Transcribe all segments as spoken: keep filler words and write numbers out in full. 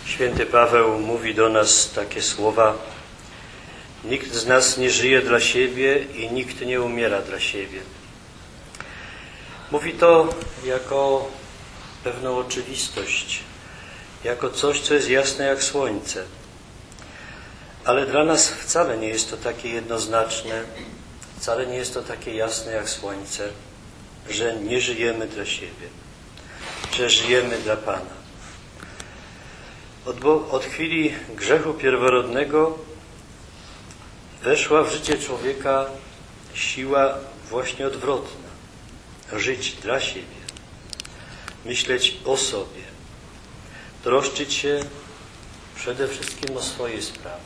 Święty Paweł mówi do nas takie słowa: nikt z nas nie żyje dla siebie i nikt nie umiera dla siebie. Mówi to jako pewną oczywistość, jako coś, co jest jasne jak słońce. Ale dla nas wcale nie jest to takie jednoznaczne, wcale nie jest to takie jasne jak słońce, że nie żyjemy dla siebie, że żyjemy dla Pana. Od, bo, od chwili grzechu pierworodnego weszła w życie człowieka siła właśnie odwrotna. Żyć dla siebie, myśleć o sobie, troszczyć się przede wszystkim o swoje sprawy.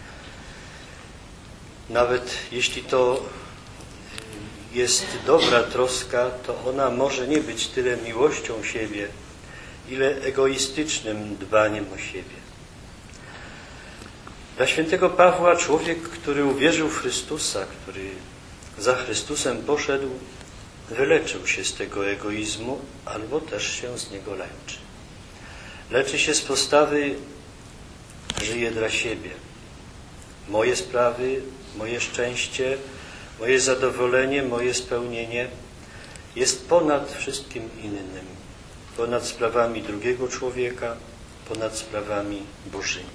Nawet jeśli to jest dobra troska, to ona może nie być tyle miłością siebie, ile egoistycznym dbaniem o siebie. Dla świętego Pawła człowiek, który uwierzył w Chrystusa, który za Chrystusem poszedł, wyleczył się z tego egoizmu, albo też się z niego leczy. Leczy się z postawy żyje dla siebie. Moje sprawy, moje szczęście, moje zadowolenie, moje spełnienie jest ponad wszystkim innym. Ponad sprawami drugiego człowieka, ponad sprawami Bożymi.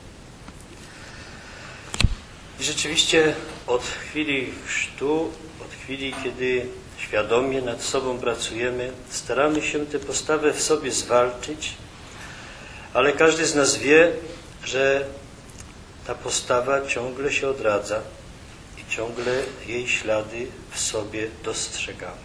I rzeczywiście od chwili chrztu, od chwili, kiedy świadomie nad sobą pracujemy, staramy się tę postawę w sobie zwalczyć, ale każdy z nas wie, że ta postawa ciągle się odradza i ciągle jej ślady w sobie dostrzegamy.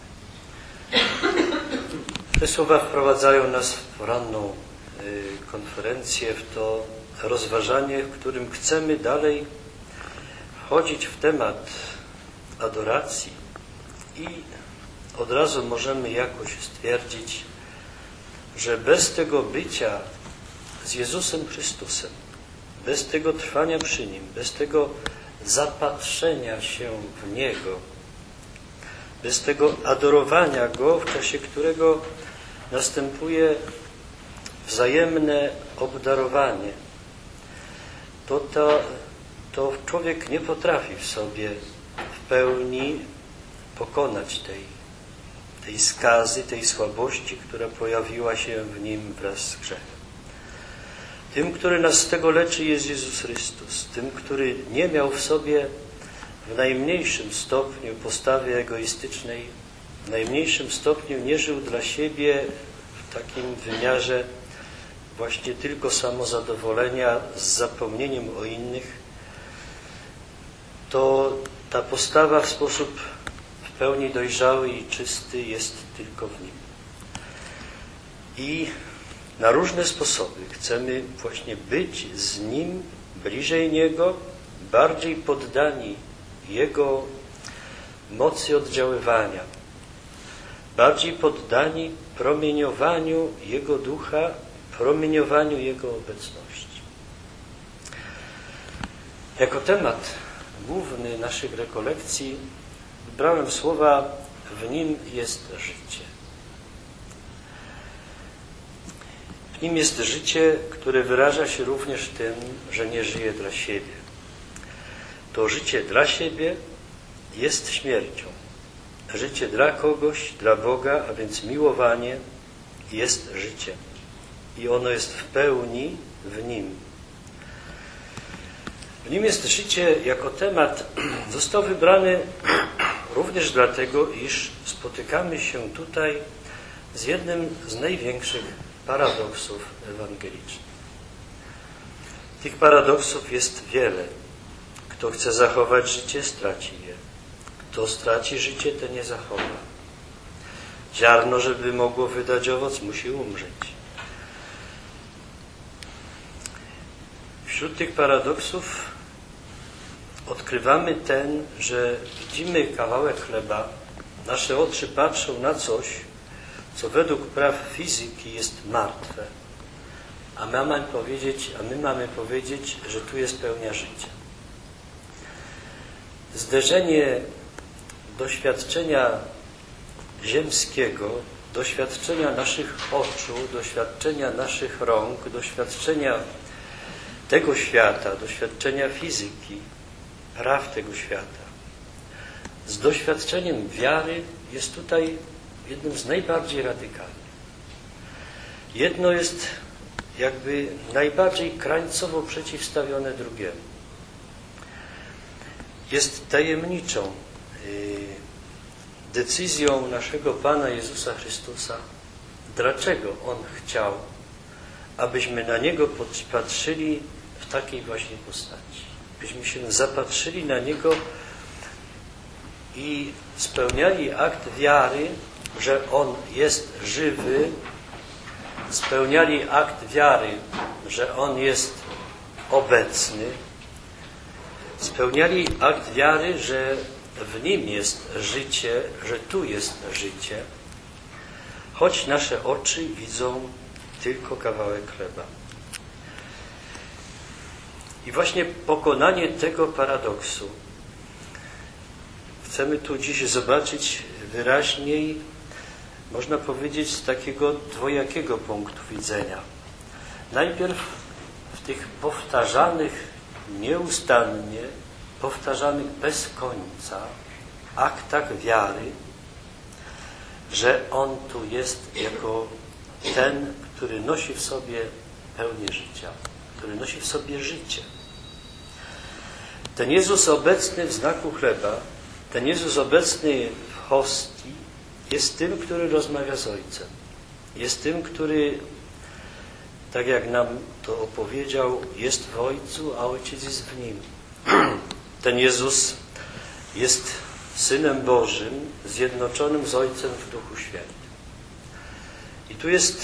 Te słowa wprowadzają nas w poranną konferencję, w to rozważanie, w którym chcemy dalej wchodzić w temat adoracji i od razu możemy jakoś stwierdzić, że bez tego bycia z Jezusem Chrystusem, bez tego trwania przy Nim, bez tego zapatrzenia się w Niego, bez tego adorowania Go, w czasie którego następuje wzajemne obdarowanie, to, to, to człowiek nie potrafi w sobie w pełni pokonać tej, tej skazy, tej słabości, która pojawiła się w nim wraz z grzechem. Tym, który nas z tego leczy, jest Jezus Chrystus. Tym, który nie miał w sobie w najmniejszym stopniu postawy egoistycznej, w najmniejszym stopniu nie żył dla siebie w takim wymiarze właśnie tylko samozadowolenia z zapomnieniem o innych, to ta postawa w sposób w pełni dojrzały i czysty jest tylko w Nim. I na różne sposoby chcemy właśnie być z Nim, bliżej Niego, bardziej poddani Jego mocy oddziaływania, bardziej poddani promieniowaniu Jego ducha, promieniowaniu Jego obecności. Jako temat główny naszych rekolekcji wybrałem słowa: w Nim jest życie. W Nim jest życie, które wyraża się również tym, że nie żyje dla siebie. To życie dla siebie jest śmiercią. Życie dla kogoś, dla Boga, a więc miłowanie, jest życiem. I ono jest w pełni w Nim. W Nim jest życie jako temat został wybrany również dlatego, iż spotykamy się tutaj z jednym z największych paradoksów ewangelicznych. Tych paradoksów jest wiele. Kto chce zachować życie, straci je. Kto straci życie, ten nie zachowa. Ziarno, żeby mogło wydać owoc, musi umrzeć. Wśród tych paradoksów odkrywamy ten, że widzimy kawałek chleba, nasze oczy patrzą na coś, co według praw fizyki jest martwe. A my mamy powiedzieć, a my mamy powiedzieć, że tu jest pełnia życia. Zderzenie doświadczenia ziemskiego, doświadczenia naszych oczu, doświadczenia naszych rąk, doświadczenia tego świata, doświadczenia fizyki, praw tego świata, z doświadczeniem wiary jest tutaj jednym z najbardziej radykalnych. Jedno jest jakby najbardziej krańcowo przeciwstawione drugiemu. Jest tajemniczą decyzją naszego Pana Jezusa Chrystusa, dlaczego On chciał, abyśmy na Niego patrzyli w takiej właśnie postaci. Byśmy się zapatrzyli na Niego i spełniali akt wiary, że On jest żywy, spełniali akt wiary, że On jest obecny, spełniali akt wiary, że w Nim jest życie, że tu jest życie, choć nasze oczy widzą tylko kawałek chleba. I właśnie pokonanie tego paradoksu chcemy tu dziś zobaczyć wyraźniej, można powiedzieć, z takiego dwojakiego punktu widzenia. Najpierw w tych powtarzanych nieustannie, powtarzanych bez końca aktach wiary, że On tu jest jako ten, który nosi w sobie pełnię życia, który nosi w sobie życie. Ten Jezus obecny w znaku chleba, ten Jezus obecny w hostii jest tym, który rozmawia z Ojcem. Jest tym, który, tak jak nam to opowiedział, jest w Ojcu, a Ojciec jest w Nim. Ten Jezus jest Synem Bożym, zjednoczonym z Ojcem w Duchu Świętym. I tu jest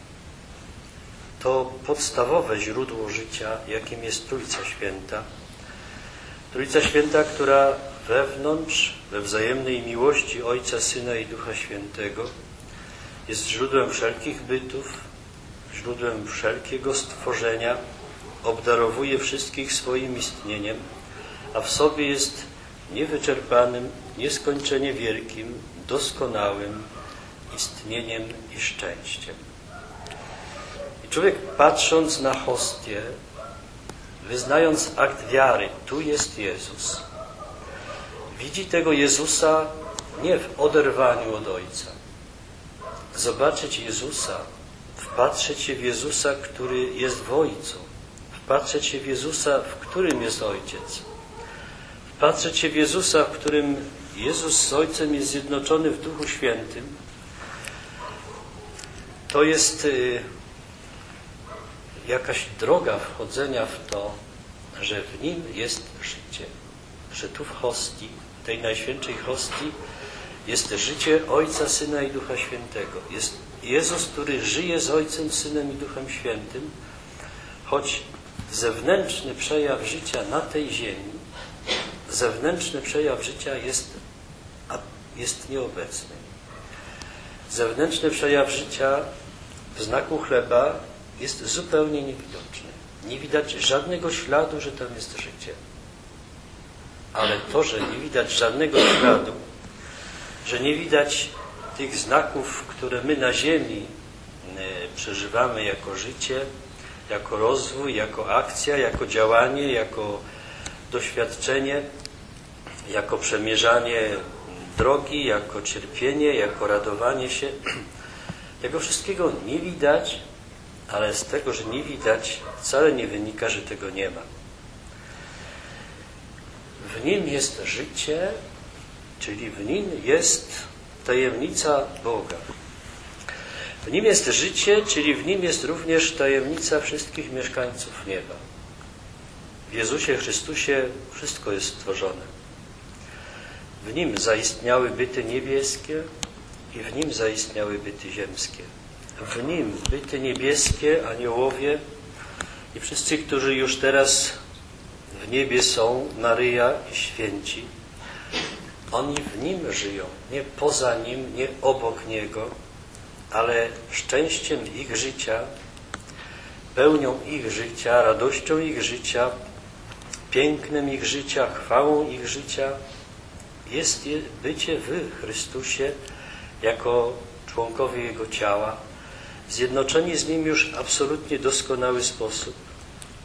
to podstawowe źródło życia, jakim jest Trójca Święta. Trójca Święta, która wewnątrz, we wzajemnej miłości Ojca, Syna i Ducha Świętego jest źródłem wszelkich bytów, źródłem wszelkiego stworzenia, obdarowuje wszystkich swoim istnieniem, a w sobie jest niewyczerpanym, nieskończenie wielkim, doskonałym istnieniem i szczęściem. I człowiek, patrząc na hostię, wyznając akt wiary, tu jest Jezus, widzi tego Jezusa nie w oderwaniu od Ojca. Zobaczyć Jezusa, wpatrzeć się w Jezusa, który jest w Ojcu, wpatrzeć się w Jezusa, w którym jest Ojciec, wpatrzeć się w Jezusa, w którym Jezus z Ojcem jest zjednoczony w Duchu Świętym, to jest y, jakaś droga wchodzenia w to, że w Nim jest życie, że tu w hostii, tej Najświętszej hostii jest życie Ojca, Syna i Ducha Świętego. Jest Jezus, który żyje z Ojcem, Synem i Duchem Świętym, choć zewnętrzny przejaw życia na tej ziemi, zewnętrzny przejaw życia jest, jest nieobecny. Zewnętrzny przejaw życia w znaku chleba jest zupełnie niewidoczny. Nie widać żadnego śladu, że tam jest życie. Ale to, że nie widać żadnego śladu, że nie widać tych znaków, które my na ziemi przeżywamy jako życie, jako rozwój, jako akcja, jako działanie, jako doświadczenie, jako przemierzanie drogi, jako cierpienie, jako radowanie się. Tego wszystkiego nie widać, ale z tego, że nie widać, wcale nie wynika, że tego nie ma. W Nim jest życie, czyli w Nim jest tajemnica Boga. W Nim jest życie, czyli w Nim jest również tajemnica wszystkich mieszkańców nieba. W Jezusie Chrystusie wszystko jest stworzone. W Nim zaistniały byty niebieskie i w Nim zaistniały byty ziemskie. W Nim byty niebieskie, aniołowie i wszyscy, którzy już teraz w niebie są, Maryja i święci, oni w Nim żyją, nie poza Nim, nie obok Niego, ale szczęściem ich życia, pełnią ich życia, radością ich życia, pięknem ich życia, chwałą ich życia jest bycie w Chrystusie jako członkowie Jego ciała, zjednoczeni z Nim już w absolutnie doskonały sposób,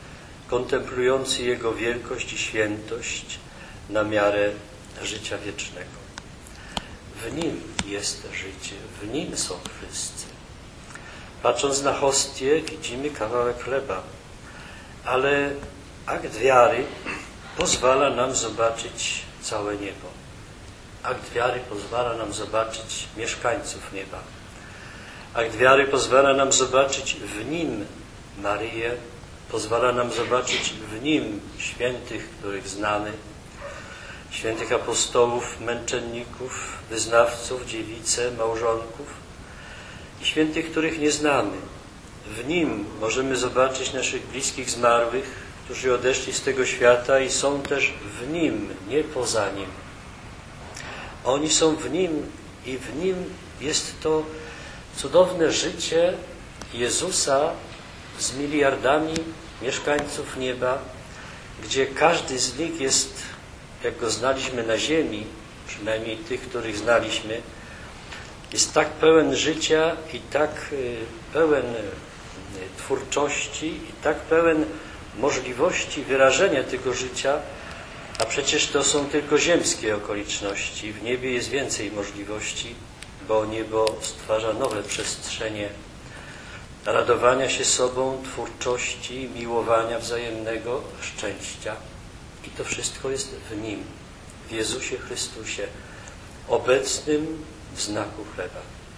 kontemplujący Jego wielkość i świętość na miarę życia wiecznego. W Nim jest życie, w Nim są wszyscy. Patrząc na hostię, widzimy kawałek chleba, ale akt wiary pozwala nam zobaczyć całe niebo. Akt wiary pozwala nam zobaczyć mieszkańców nieba. Akt wiary pozwala nam zobaczyć w Nim Maryję, pozwala nam zobaczyć w Nim świętych, których znamy, świętych apostołów, męczenników, wyznawców, dziewice, małżonków i świętych, których nie znamy. W Nim możemy zobaczyć naszych bliskich zmarłych, którzy odeszli z tego świata i są też w Nim, nie poza Nim. Oni są w Nim i w Nim jest to cudowne życie Jezusa z miliardami mieszkańców nieba, gdzie każdy z nich jest, jak Go znaliśmy na ziemi, przynajmniej tych, których znaliśmy, jest tak pełen życia i tak pełen twórczości i tak pełen możliwości wyrażenia tego życia, a przecież to są tylko ziemskie okoliczności. W niebie jest więcej możliwości, bo niebo stwarza nowe przestrzenie radowania się sobą, twórczości, miłowania wzajemnego, szczęścia. I to wszystko jest w Nim, w Jezusie Chrystusie, obecnym w znaku chleba.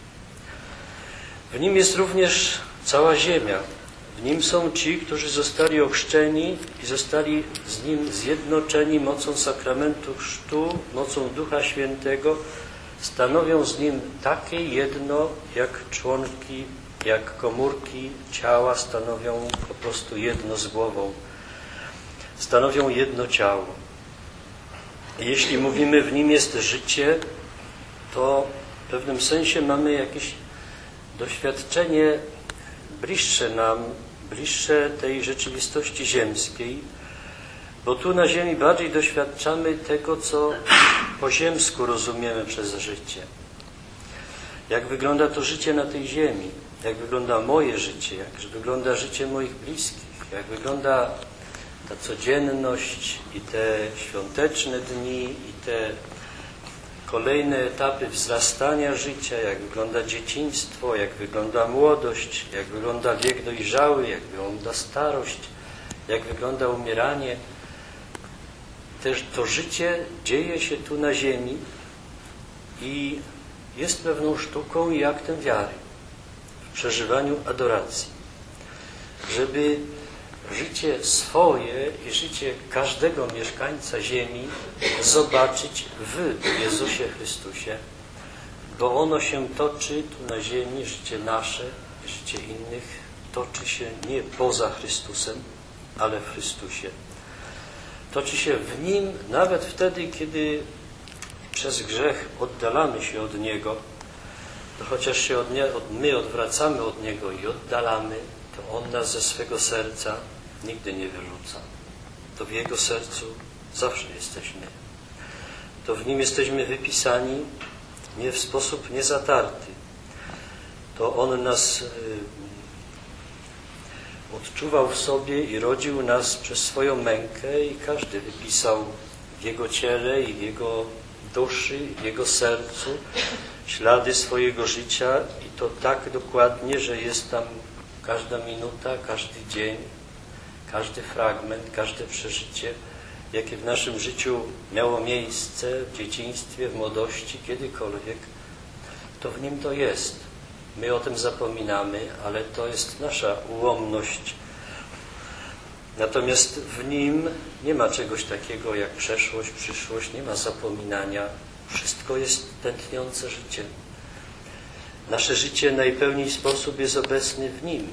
W Nim jest również cała ziemia. W Nim są ci, którzy zostali ochrzczeni i zostali z Nim zjednoczeni mocą sakramentu chrztu, mocą Ducha Świętego, stanowią z Nim takie jedno, jak członki, jak komórki ciała stanowią po prostu jedno z głową. Stanowią jedno ciało. Jeśli mówimy, w Nim jest życie, to w pewnym sensie mamy jakieś doświadczenie bliższe nam, bliższe tej rzeczywistości ziemskiej, bo tu na ziemi bardziej doświadczamy tego, co po ziemsku rozumiemy przez życie. Jak wygląda to życie na tej ziemi, jak wygląda moje życie, jak wygląda życie moich bliskich, jak wygląda ta codzienność i te świąteczne dni i te kolejne etapy wzrastania życia, jak wygląda dzieciństwo, jak wygląda młodość, jak wygląda wiek dojrzały, jak wygląda starość, jak wygląda umieranie. Też to życie dzieje się tu na ziemi i jest pewną sztuką i aktem wiary w przeżywaniu adoracji, żeby życie swoje i życie każdego mieszkańca ziemi zobaczyć w Jezusie Chrystusie, bo ono się toczy tu na ziemi, życie nasze, życie innych, toczy się nie poza Chrystusem, ale w Chrystusie. Toczy się w Nim nawet wtedy, kiedy przez grzech oddalamy się od Niego, to chociaż się od nie, od, my odwracamy od Niego i oddalamy, to On nas ze swego serca nigdy nie wyrzuca. To w Jego sercu zawsze jesteśmy. To w Nim jesteśmy wypisani nie w sposób niezatarty. To On nas y, odczuwał w sobie i rodził nas przez swoją mękę i każdy wypisał w Jego ciele i w Jego duszy, w Jego sercu ślady swojego życia i to tak dokładnie, że jest tam każda minuta, każdy dzień, każdy fragment, każde przeżycie, jakie w naszym życiu miało miejsce w dzieciństwie, w młodości, kiedykolwiek, to w Nim to jest. My o tym zapominamy, ale to jest nasza ułomność. Natomiast w Nim nie ma czegoś takiego jak przeszłość, przyszłość, nie ma zapominania. Wszystko jest tętniące życiem. Nasze życie w najpełniej sposób jest obecny w Nim.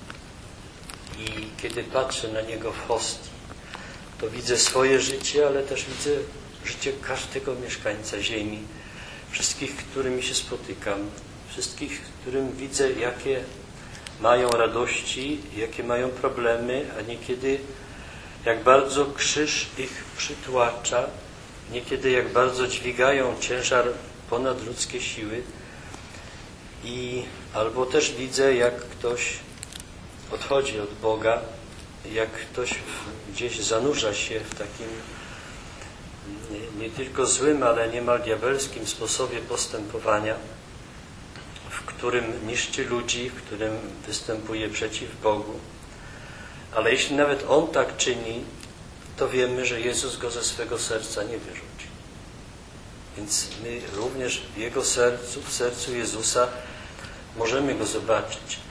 I kiedy patrzę na Niego w hostii, to widzę swoje życie, ale też widzę życie każdego mieszkańca ziemi, wszystkich, którymi się spotykam, wszystkich, którym widzę, jakie mają radości, jakie mają problemy, a niekiedy jak bardzo krzyż ich przytłacza, niekiedy jak bardzo dźwigają ciężar ponadludzkie siły i albo też widzę, jak ktoś odchodzi od Boga jak ktoś gdzieś zanurza się w takim nie, nie tylko złym, ale niemal diabelskim sposobie postępowania, w którym niszczy ludzi, w którym występuje przeciw Bogu. Ale jeśli nawet on tak czyni, to wiemy, że Jezus go ze swego serca nie wyrzuci. Więc my również w Jego sercu, w sercu Jezusa możemy Go zobaczyć.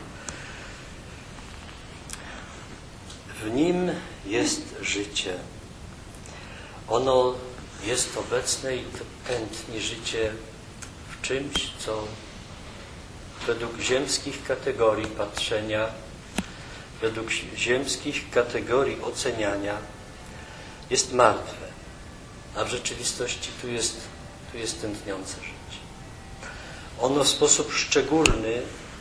W Nim jest życie. Ono jest obecne i tętni życie w czymś, co według ziemskich kategorii patrzenia, według ziemskich kategorii oceniania jest martwe, a w rzeczywistości tu jest, tu jest tętniące życie. Ono w sposób szczególny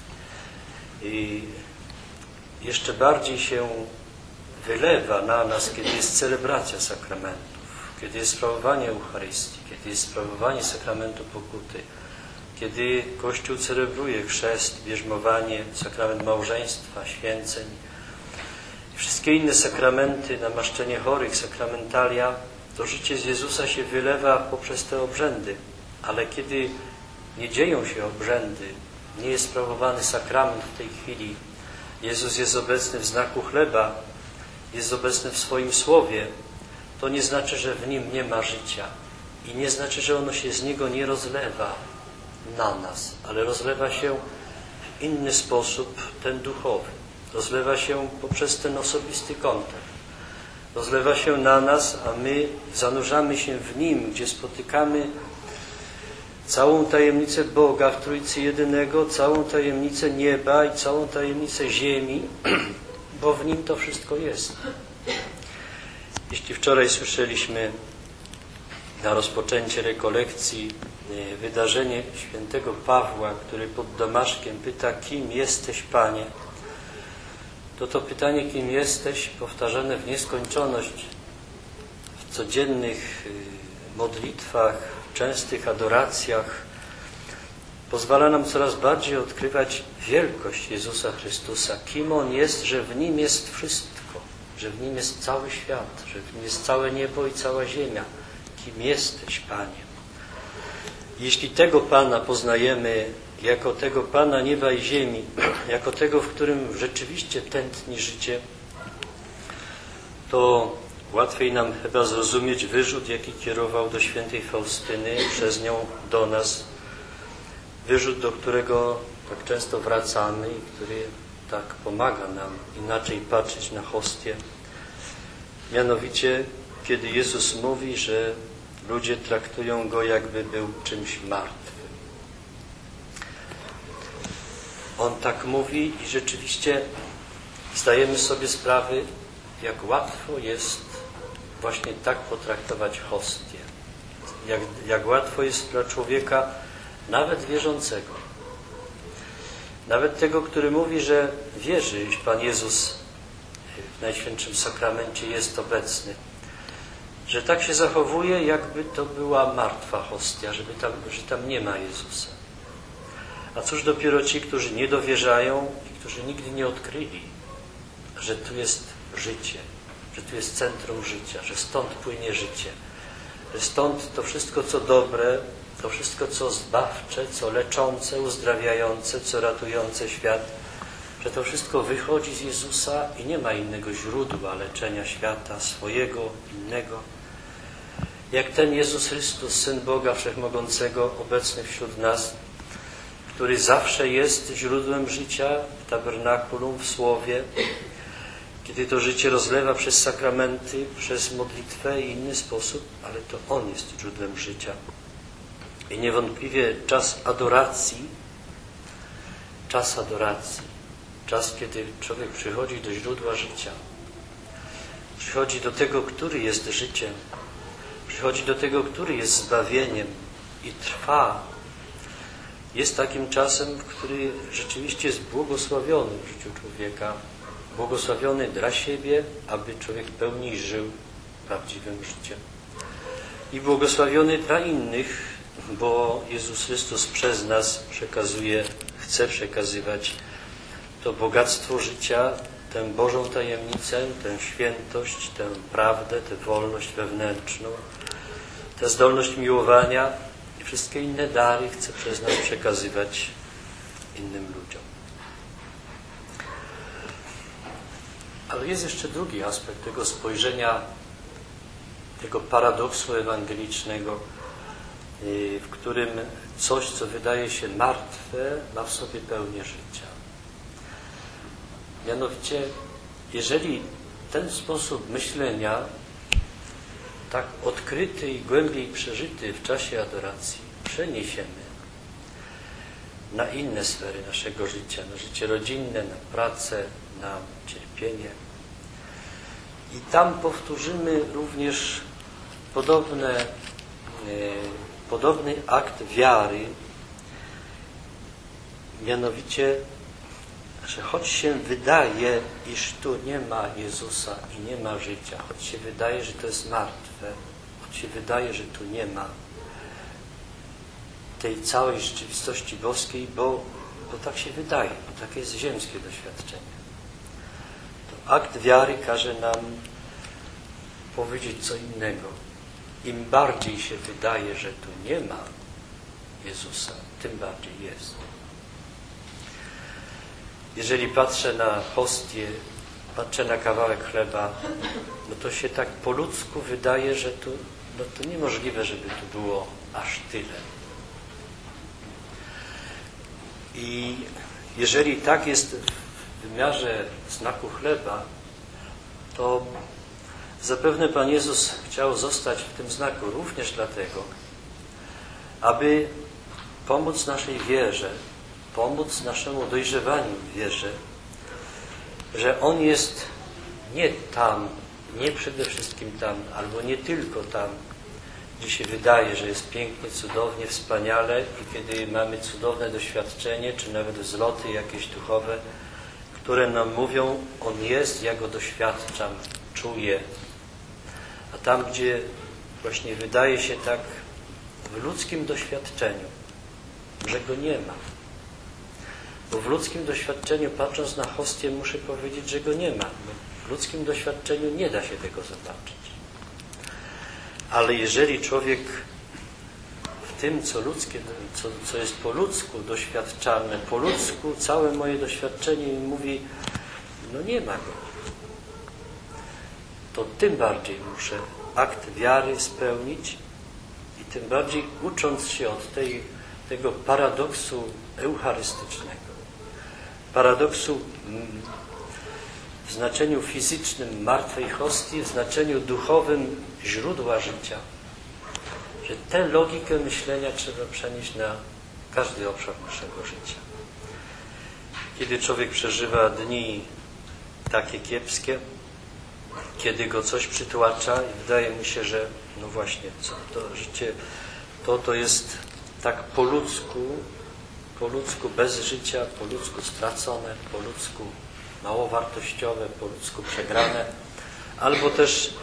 i jeszcze bardziej się wylewa na nas, kiedy jest celebracja sakramentów, kiedy jest sprawowanie Eucharystii, kiedy jest sprawowanie sakramentu pokuty, kiedy Kościół celebruje chrzest, bierzmowanie, sakrament małżeństwa, święceń, wszystkie inne sakramenty, namaszczenie chorych, sakramentalia, to życie z Jezusa się wylewa poprzez te obrzędy. Ale kiedy nie dzieją się obrzędy, nie jest sprawowany sakrament w tej chwili, Jezus jest obecny w znaku chleba, jest obecny w swoim słowie, to nie znaczy, że w nim nie ma życia. I nie znaczy, że ono się z niego nie rozlewa na nas, ale rozlewa się w inny sposób, ten duchowy. Rozlewa się poprzez ten osobisty kontakt. Rozlewa się na nas, a my zanurzamy się w Nim, gdzie spotykamy całą tajemnicę Boga w Trójcy Jedynego, całą tajemnicę nieba i całą tajemnicę ziemi, bo w Nim to wszystko jest. Jeśli wczoraj słyszeliśmy na rozpoczęcie rekolekcji wydarzenie świętego Pawła, który pod Damaszkiem pyta, kim jesteś, Panie? To to pytanie, kim jesteś, powtarzane w nieskończoność w codziennych modlitwach, częstych adoracjach, pozwala nam coraz bardziej odkrywać wielkość Jezusa Chrystusa, kim On jest, że w Nim jest wszystko, że w Nim jest cały świat, że w Nim jest całe niebo i cała ziemia. Kim jesteś, Panie? Jeśli tego Pana poznajemy jako tego Pana nieba i ziemi, jako tego, w którym rzeczywiście tętni życie, to łatwiej nam chyba zrozumieć wyrzut, jaki kierował do świętej Faustyny, przez nią do nas. Wyrzut, do którego tak często wracamy i który tak pomaga nam inaczej patrzeć na hostię. Mianowicie, kiedy Jezus mówi, że ludzie traktują Go, jakby był czymś martwym. On tak mówi i rzeczywiście zdajemy sobie sprawy, jak łatwo jest właśnie tak potraktować hostię. Jak, jak łatwo jest dla człowieka, nawet wierzącego, nawet tego, który mówi, że wierzy, iż Pan Jezus w Najświętszym Sakramencie jest obecny, że tak się zachowuje, jakby to była martwa hostia, żeby tam, że tam nie ma Jezusa. A cóż dopiero ci, którzy nie dowierzają i którzy nigdy nie odkryli, że tu jest życie, że tu jest centrum życia, że stąd płynie życie, że stąd to wszystko, co dobre, to wszystko, co zbawcze, co leczące, uzdrawiające, co ratujące świat, że to wszystko wychodzi z Jezusa i nie ma innego źródła leczenia świata, swojego, innego. Jak ten Jezus Chrystus, Syn Boga Wszechmogącego, obecny wśród nas, który zawsze jest źródłem życia w tabernakulum, w Słowie, kiedy to życie rozlewa przez sakramenty, przez modlitwę i inny sposób, ale to On jest źródłem życia. I niewątpliwie czas adoracji, czas adoracji, czas, kiedy człowiek przychodzi do źródła życia, przychodzi do tego, który jest życiem, przychodzi do tego, który jest zbawieniem i trwa, jest takim czasem, który rzeczywiście jest błogosławiony w życiu człowieka, błogosławiony dla siebie, aby człowiek pełniej żył prawdziwym życiem. I błogosławiony dla innych, bo Jezus Chrystus przez nas przekazuje, chce przekazywać to bogactwo życia, tę Bożą tajemnicę, tę świętość, tę prawdę, tę wolność wewnętrzną, tę zdolność miłowania i wszystkie inne dary chce przez nas przekazywać innym ludziom. Ale jest jeszcze drugi aspekt tego spojrzenia, tego paradoksu ewangelicznego, w którym coś, co wydaje się martwe, ma w sobie pełnię życia. Mianowicie, jeżeli ten sposób myślenia, tak odkryty i głębiej przeżyty w czasie adoracji, przeniesiemy na inne sfery naszego życia, na życie rodzinne, na pracę, na cierpienie. I tam powtórzymy również podobne, e, podobny akt wiary, mianowicie, że choć się wydaje, iż tu nie ma Jezusa i nie ma życia, choć się wydaje, że to jest martwe, choć się wydaje, że tu nie ma tej całej rzeczywistości boskiej, bo, bo tak się wydaje, bo takie jest ziemskie doświadczenie. To akt wiary każe nam powiedzieć co innego. Im bardziej się wydaje, że tu nie ma Jezusa, tym bardziej jest. Jeżeli patrzę na hostię, patrzę na kawałek chleba, no to się tak po ludzku wydaje, że tu, no to niemożliwe, żeby tu było aż tyle. I jeżeli tak jest w wymiarze znaku chleba, to zapewne Pan Jezus chciał zostać w tym znaku również dlatego, aby pomóc naszej wierze, pomóc naszemu dojrzewaniu w wierze, że On jest nie tam, nie przede wszystkim tam, albo nie tylko tam, gdzie się wydaje, że jest pięknie, cudownie, wspaniale i kiedy mamy cudowne doświadczenie, czy nawet wzloty jakieś duchowe, które nam mówią, On jest, ja Go doświadczam, czuję. A tam, gdzie właśnie wydaje się tak w ludzkim doświadczeniu, że Go nie ma. Bo w ludzkim doświadczeniu, patrząc na hostię, muszę powiedzieć, że Go nie ma. Bo w ludzkim doświadczeniu nie da się tego zobaczyć. Ale jeżeli człowiek w tym, co ludzkie, co, co jest po ludzku doświadczalne, po ludzku całe moje doświadczenie mi mówi, no nie ma Go, to tym bardziej muszę akt wiary spełnić i tym bardziej ucząc się od tej, tego paradoksu eucharystycznego, paradoksu w znaczeniu fizycznym martwej hostii, w znaczeniu duchowym źródła życia, że tę logikę myślenia trzeba przenieść na każdy obszar naszego życia. Kiedy człowiek przeżywa dni takie kiepskie, kiedy go coś przytłacza i wydaje mu się, że no właśnie, co to życie, to to jest tak po ludzku, po ludzku bez życia, po ludzku stracone, po ludzku mało wartościowe, po ludzku przegrane, albo też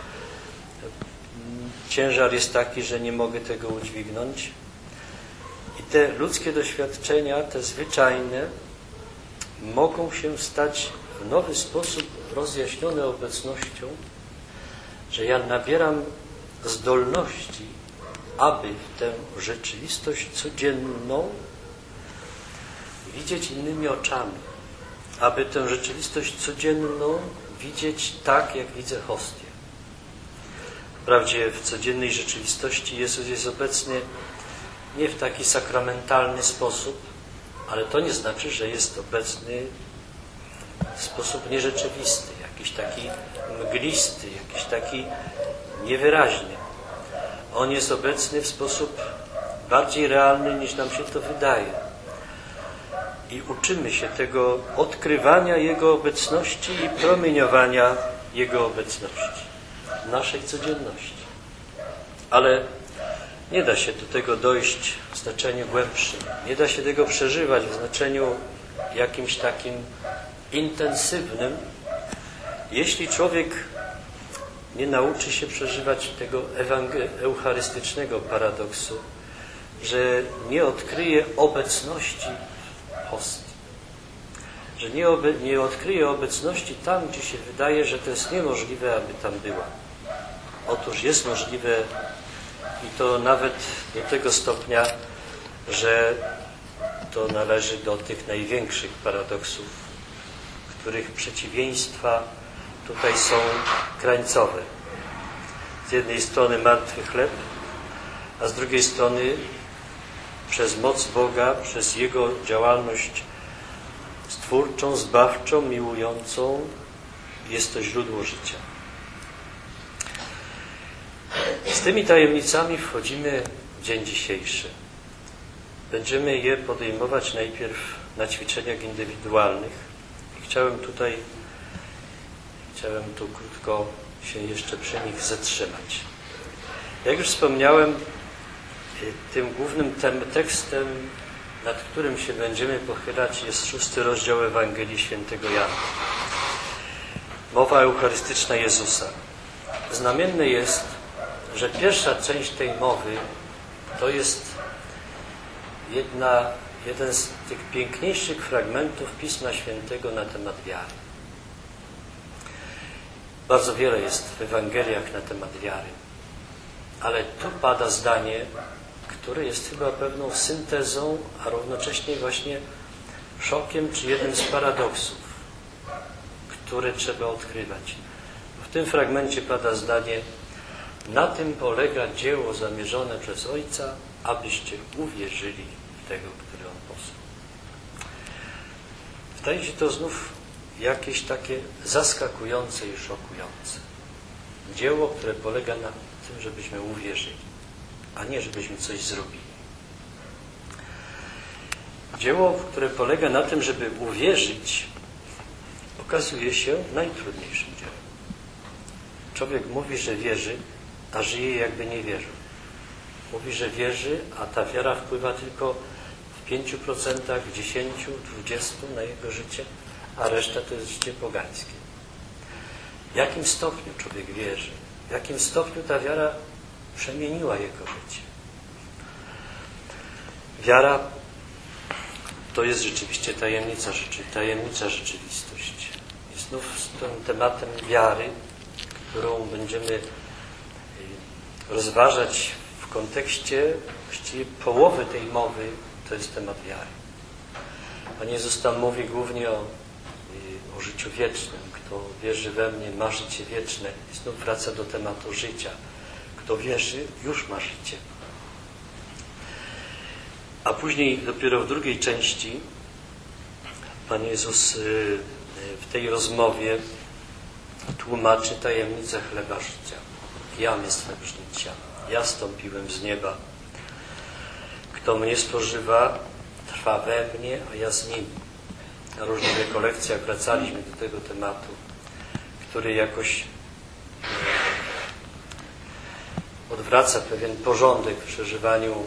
ciężar jest taki, że nie mogę tego udźwignąć. I te ludzkie doświadczenia, te zwyczajne, mogą się stać w nowy sposób rozjaśnione obecnością, że ja nabieram zdolności, aby tę rzeczywistość codzienną widzieć innymi oczami, aby tę rzeczywistość codzienną widzieć tak, jak widzę hostię. Wprawdzie w codziennej rzeczywistości Jezus jest obecny nie w taki sakramentalny sposób, ale to nie znaczy, że jest obecny w sposób nierzeczywisty, jakiś taki mglisty, jakiś taki niewyraźny. On jest obecny w sposób bardziej realny, niż nam się to wydaje. I uczymy się tego odkrywania Jego obecności i promieniowania Jego obecności w naszej codzienności. Ale nie da się do tego dojść w znaczeniu głębszym. Nie da się tego przeżywać w znaczeniu jakimś takim intensywnym, jeśli człowiek nie nauczy się przeżywać tego eucharystycznego paradoksu, że nie odkryje obecności hostii, że nie, obe, nie odkryje obecności tam, gdzie się wydaje, że to jest niemożliwe, aby tam była. Otóż jest możliwe i to nawet do tego stopnia, że to należy do tych największych paradoksów, których przeciwieństwa tutaj są krańcowe. Z jednej strony martwy chleb, a z drugiej strony przez moc Boga, przez Jego działalność stwórczą, zbawczą, miłującą jest to źródło życia. Z tymi tajemnicami wchodzimy w dzień dzisiejszy. Będziemy je podejmować najpierw na ćwiczeniach indywidualnych i chciałem tutaj, chciałem tu krótko się jeszcze przy nich zatrzymać. Jak już wspomniałem, tym głównym tem, tekstem, nad którym się będziemy pochylać, jest szósty rozdział Ewangelii Świętego Jana. Mowa eucharystyczna Jezusa. Znamienne jest, że pierwsza część tej mowy to jest jedna, jeden z tych piękniejszych fragmentów Pisma Świętego na temat wiary. Bardzo wiele jest w Ewangeliach na temat wiary, ale tu pada zdanie, które jest chyba pewną syntezą, a równocześnie właśnie szokiem czy jednym z paradoksów, które trzeba odkrywać. W tym fragmencie pada zdanie: na tym polega dzieło zamierzone przez Ojca, abyście uwierzyli w tego, który On posłał. Wydaje się to znów jakieś takie zaskakujące i szokujące. Dzieło, które polega na tym, żebyśmy uwierzyli, a nie żebyśmy coś zrobili. Dzieło, które polega na tym, żeby uwierzyć, okazuje się najtrudniejszym dziełem. Człowiek mówi, że wierzy, a żyje jakby nie wierzył. Mówi, że wierzy, a ta wiara wpływa tylko w pięciu procentach, dziesięciu, dwudziestu na jego życie, a reszta to jest życie pogańskie. W jakim stopniu człowiek wierzy? W jakim stopniu ta wiara przemieniła jego życie? Wiara to jest rzeczywiście tajemnica, tajemnicza rzeczywistość. I znów z tym tematem wiary, którą będziemy rozważać w kontekście właściwie połowy tej mowy, to jest temat wiary. Pan Jezus tam mówi głównie o, o życiu wiecznym. Kto wierzy we mnie, ma życie wieczne. I znów wraca do tematu życia. Kto wierzy, już ma życie. A później dopiero w drugiej części Pan Jezus w tej rozmowie tłumaczy tajemnicę chleba życia. Jam jest chleb życia. Ja stąpiłem z nieba. Kto mnie spożywa, trwa we mnie, a ja z nim. Na różnych rekolekcjach wracaliśmy do tego tematu, który jakoś odwraca pewien porządek w przeżywaniu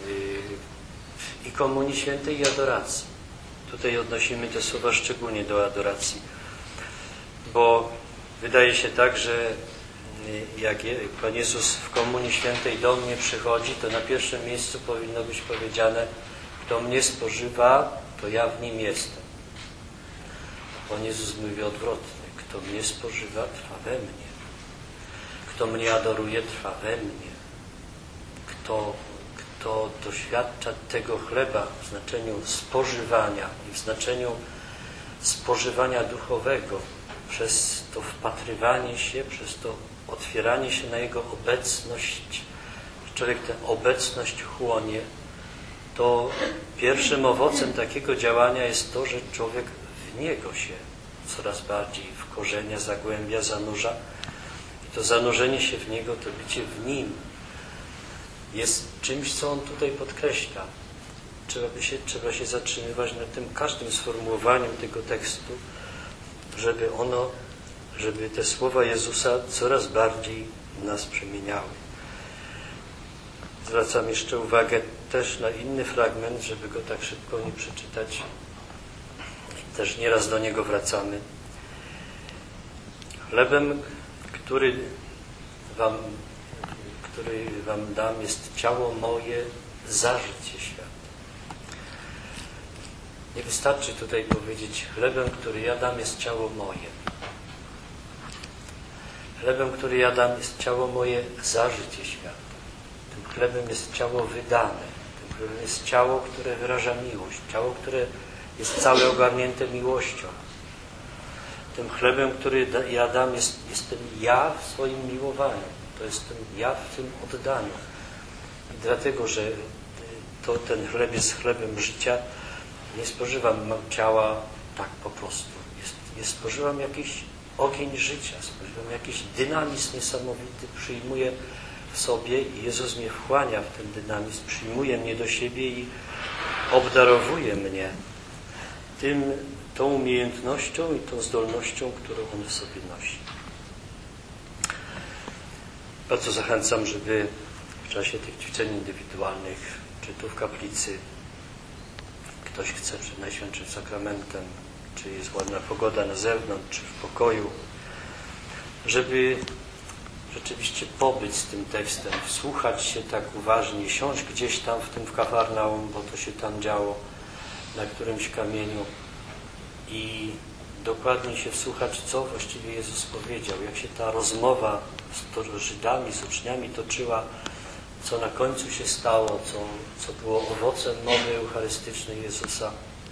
i Komunii Świętej, i adoracji. Tutaj odnosimy te słowa szczególnie do adoracji, bo wydaje się tak, że jak Pan Jezus w Komunii Świętej do mnie przychodzi, to na pierwszym miejscu powinno być powiedziane: kto mnie spożywa, to ja w nim jestem. Pan Jezus mówi odwrotnie: kto mnie spożywa, trwa we mnie. Kto mnie adoruje, trwa we mnie. Kto, kto doświadcza tego chleba w znaczeniu spożywania i w znaczeniu spożywania duchowego, przez to wpatrywanie się, przez to otwieranie się na Jego obecność, że człowiek tę obecność chłonie, to pierwszym owocem takiego działania jest to, że człowiek w Niego się coraz bardziej wkorzenia, zagłębia, zanurza. I to zanurzenie się w Niego, to bycie w Nim jest czymś, co On tutaj podkreśla. Trzeba, by się, trzeba się zatrzymywać nad tym każdym sformułowaniem tego tekstu, żeby ono, żeby te słowa Jezusa coraz bardziej nas przemieniały. Zwracam jeszcze uwagę też na inny fragment, żeby go tak szybko nie przeczytać. Też nieraz do niego wracamy. Chlebem, który wam, który wam dam, jest ciało moje za życie świata. Nie wystarczy tutaj powiedzieć, chlebem, który jadam, jest ciało moje. Chlebem, który jadam, jest ciało moje za życie świata. Tym chlebem jest ciało wydane. Tym chlebem jest ciało, które wyraża miłość. Ciało, które jest całe ogarnięte miłością. Tym chlebem, który jadam, jest, jestem ja w swoim miłowaniu. To jestem ja w tym oddaniu. I dlatego, że to, ten chleb jest chlebem życia, nie spożywam ciała tak po prostu. Jest, jest, spożywam jakiś ogień życia, spożywam jakiś dynamizm niesamowity, przyjmuję w sobie i Jezus mnie wchłania w ten dynamizm, przyjmuje mnie do siebie i obdarowuje mnie tym, tą umiejętnością i tą zdolnością, którą On w sobie nosi. Bardzo zachęcam, żeby w czasie tych ćwiczeń indywidualnych, czy tu w kaplicy, ktoś chce przed Najświętszym Sakramentem, czy jest ładna pogoda na zewnątrz, czy w pokoju, żeby rzeczywiście pobyć z tym tekstem, wsłuchać się tak uważnie, siąść gdzieś tam w tym w Kafarnaum, bo to się tam działo, na którymś kamieniu i dokładnie się wsłuchać, co właściwie Jezus powiedział, jak się ta rozmowa z Żydami, z uczniami toczyła, co na końcu się stało, co, co było owocem mowy eucharystycznej Jezusa.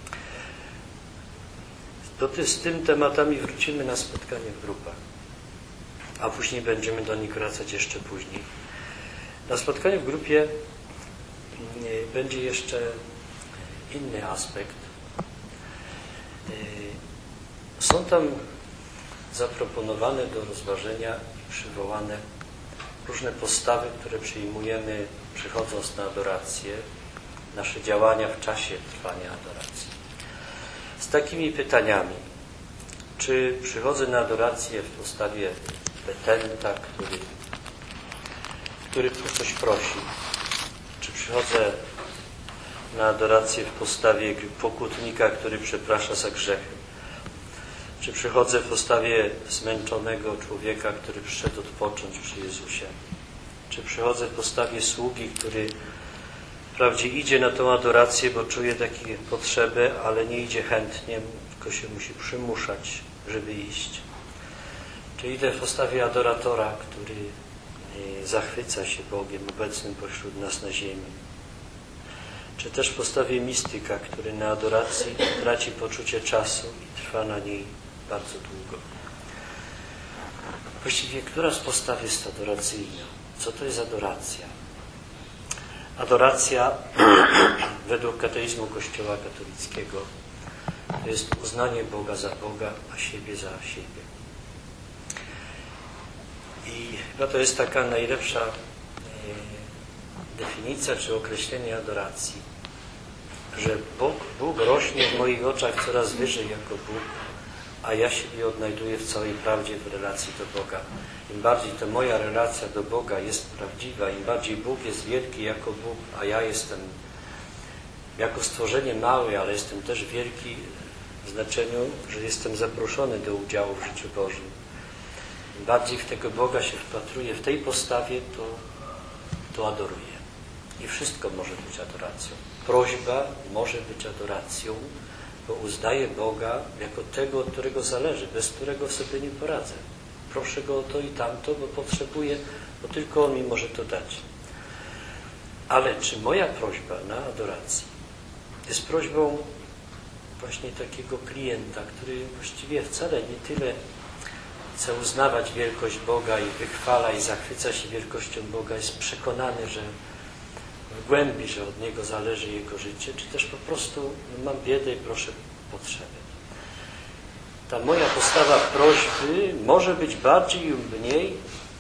To ty, z tym tematami wrócimy na spotkanie w grupach, a później będziemy do nich wracać jeszcze później. Na spotkaniu w grupie będzie jeszcze inny aspekt. Są tam zaproponowane do rozważenia i przywołane różne postawy, które przyjmujemy przychodząc na adorację, nasze działania w czasie trwania adoracji. Z takimi pytaniami, czy przychodzę na adorację w postawie petenta, który, który o coś prosi, czy przychodzę na adorację w postawie pokutnika, który przeprasza za grzechy, czy przychodzę w postawie zmęczonego człowieka, który przyszedł odpocząć przy Jezusie, czy przychodzę w postawie sługi, który wprawdzie idzie na tą adorację, bo czuje takie potrzeby, ale nie idzie chętnie, tylko się musi przymuszać, żeby iść. Czy idę w postawie adoratora, który zachwyca się Bogiem obecnym pośród nas na ziemi. Czy też w postawie mistyka, który na adoracji traci poczucie czasu i trwa na niej bardzo długo. Właściwie, która z postaw jest adoracyjna? Co to jest adoracja? Adoracja według kateizmu Kościoła katolickiego to jest uznanie Boga za Boga, a siebie za siebie. I chyba to jest taka najlepsza e, definicja czy określenie adoracji, że Bóg, Bóg rośnie w moich oczach coraz wyżej jako Bóg, a ja siebie odnajduję w całej prawdzie w relacji do Boga. Im bardziej ta moja relacja do Boga jest prawdziwa, im bardziej Bóg jest wielki jako Bóg, a ja jestem jako stworzenie małe, ale jestem też wielki w znaczeniu, że jestem zaproszony do udziału w życiu Bożym. Im bardziej w tego Boga się wpatruję w tej postawie, to, to adoruję. I wszystko może być adoracją. Prośba może być adoracją, bo uznaję Boga jako tego, od którego zależy, bez którego sobie nie poradzę. Proszę Go o to i tamto, bo potrzebuję, bo tylko On mi może to dać. Ale czy moja prośba na adoracji jest prośbą właśnie takiego klienta, który właściwie wcale nie tyle chce uznawać wielkość Boga i wychwala i zachwyca się wielkością Boga, jest przekonany, że w głębi, że od Niego zależy jego życie, czy też po prostu no, mam biedę i proszę potrzeby. Ta moja postawa prośby może być bardziej lub mniej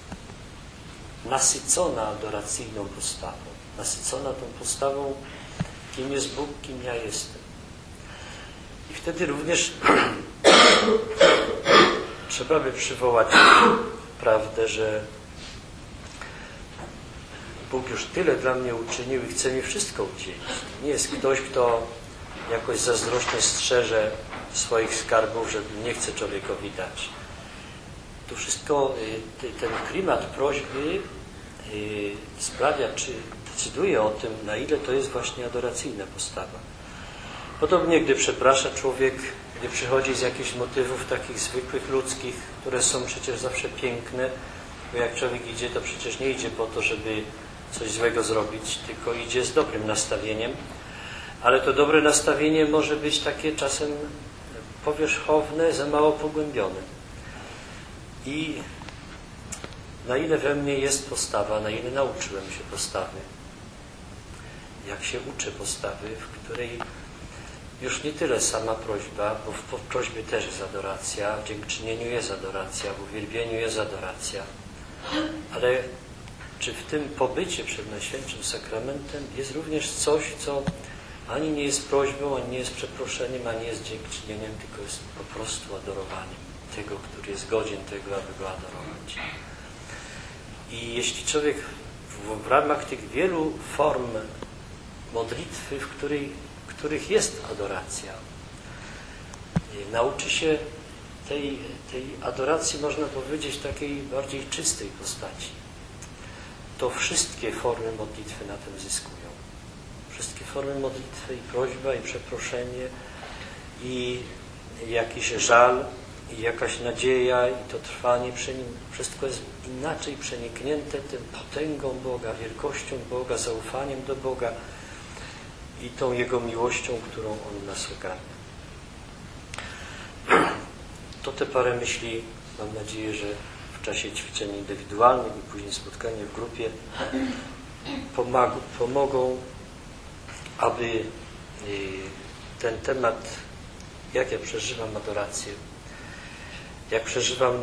nasycona adoracyjną postawą. Nasycona tą postawą, kim jest Bóg, kim ja jestem. I wtedy również trzeba by przywołać prawdę, że Bóg już tyle dla mnie uczynił i chce mi wszystko udzielić. Nie jest ktoś, kto jakoś zazdrośnie strzeże swoich skarbów, że nie chce człowiekowi dać. Tu wszystko, ten klimat prośby sprawia, czy decyduje o tym, na ile to jest właśnie adoracyjna postawa. Podobnie, gdy przeprasza człowiek, gdy przychodzi z jakichś motywów takich zwykłych, ludzkich, które są przecież zawsze piękne, bo jak człowiek idzie, to przecież nie idzie po to, żeby coś złego zrobić, tylko idzie z dobrym nastawieniem, ale to dobre nastawienie może być takie czasem powierzchowne, za mało pogłębione. I na ile we mnie jest postawa, na ile nauczyłem się postawy, jak się uczę postawy, w której już nie tyle sama prośba, bo w prośbie też jest adoracja, w dziękczynieniu jest adoracja, w uwielbieniu jest adoracja, ale czy w tym pobycie przed Najświętszym Sakramentem jest również coś, co ani nie jest prośbą, ani nie jest przeproszeniem, ani nie jest dziękczynieniem, tylko jest po prostu adorowaniem tego, który jest godzien tego, aby go adorować. I jeśli człowiek w, w ramach tych wielu form modlitwy, w której, których jest adoracja, nauczy się tej, tej adoracji, można powiedzieć, takiej bardziej czystej postaci, to wszystkie formy modlitwy na tym zyskują. Wszystkie formy modlitwy, i prośba, i przeproszenie, i jakiś żal, i jakaś nadzieja, i to trwanie przy nim, wszystko jest inaczej przeniknięte tym potęgą Boga, wielkością Boga, zaufaniem do Boga i tą Jego miłością, którą On nas ogarnia. To te parę myśli, mam nadzieję, że w czasie ćwiczeń indywidualnych i później spotkania w grupie pomag- pomogą, aby ten temat, jak ja przeżywam adorację, jak przeżywam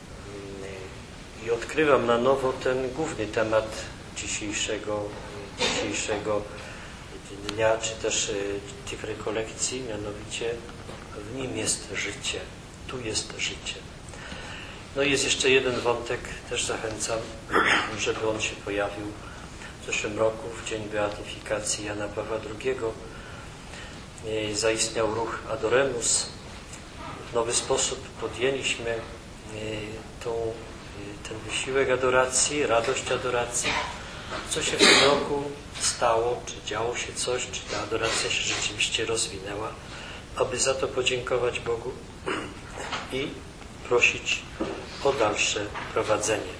i odkrywam na nowo ten główny temat dzisiejszego, dzisiejszego dnia, czy też tych rekolekcji, mianowicie w nim jest życie, tu jest życie. No i jest jeszcze jeden wątek, też zachęcam, żeby on się pojawił w zeszłym roku, w dzień beatyfikacji Jana Pawła drugiego. Zaistniał ruch Adoremus. W nowy sposób podjęliśmy tą, ten wysiłek adoracji, radość adoracji. Co się w tym roku stało, czy działo się coś, czy ta adoracja się rzeczywiście rozwinęła, aby za to podziękować Bogu i prosić o dalsze prowadzenie.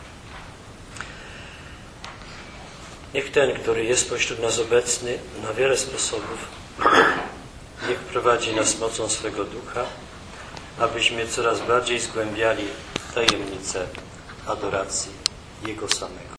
Niech ten, który jest pośród nas obecny na wiele sposobów, niech prowadzi nas mocą swego Ducha, abyśmy coraz bardziej zgłębiali tajemnicę adoracji Jego samego.